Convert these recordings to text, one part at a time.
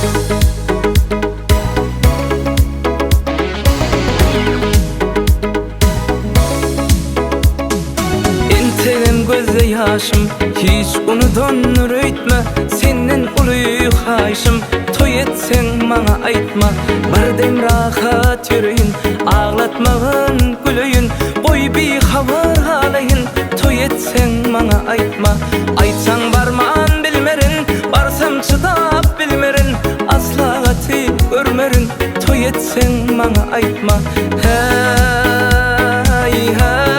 Gözde yaşım hiç unudan röytme, senin uluy haşım toy etsen bana aytma. Bardem rahat yürüyün, ağlatmağın gülüyün, boy bir havar halayın toy etsen bana aytma. Aytsan barman bilmerin, barsam çıdap bilmerin, asla gati görmerin toy etsen bana aytma. Hey hey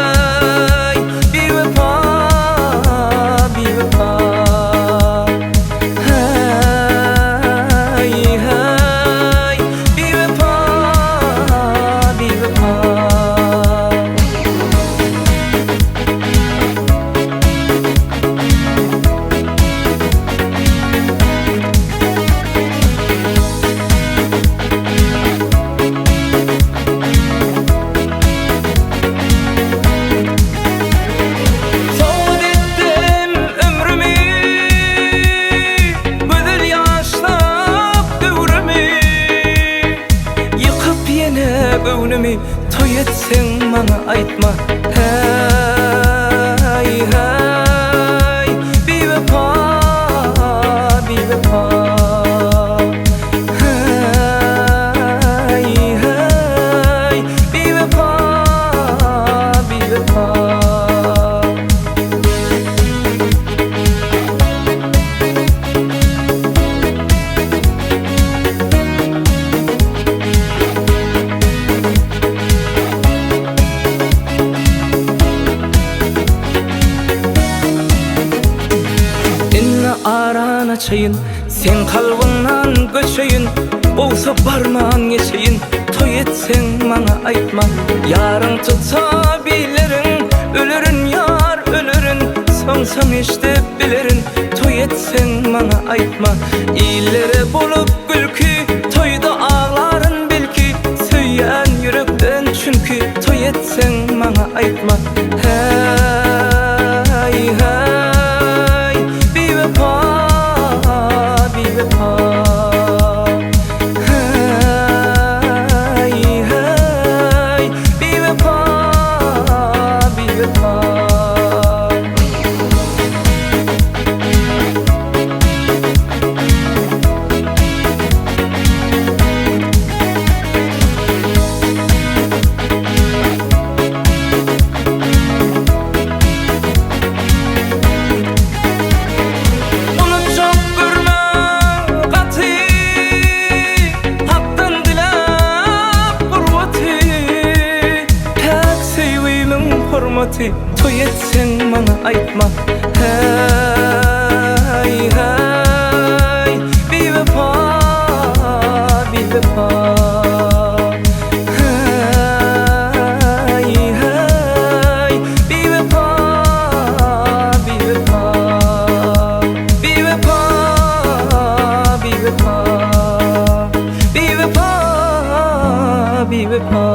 toy etsen bana aytma. Hey hey bir vefa, bir vefa. Hey hey bir vefa, bir vefa. Arana çayın, sen kalbından göçeyin, olsa barman geçeyin toy etsen bana aytma. Yarın tutabilirin, ölürün yar ölürün, sonsam işte bilirin toy etsen bana aytma. İllere bulup gülkü, toyda ağların belki, söyleyen yürekten çünkü toy etsen bana aytma. Hey hey toy etsen bana aytma. Hey hey bir vefa, bir vefa. Hey hey bir vefa, bir vefa. Bir vefa, bir vefa. Bir vefa, bir vefa.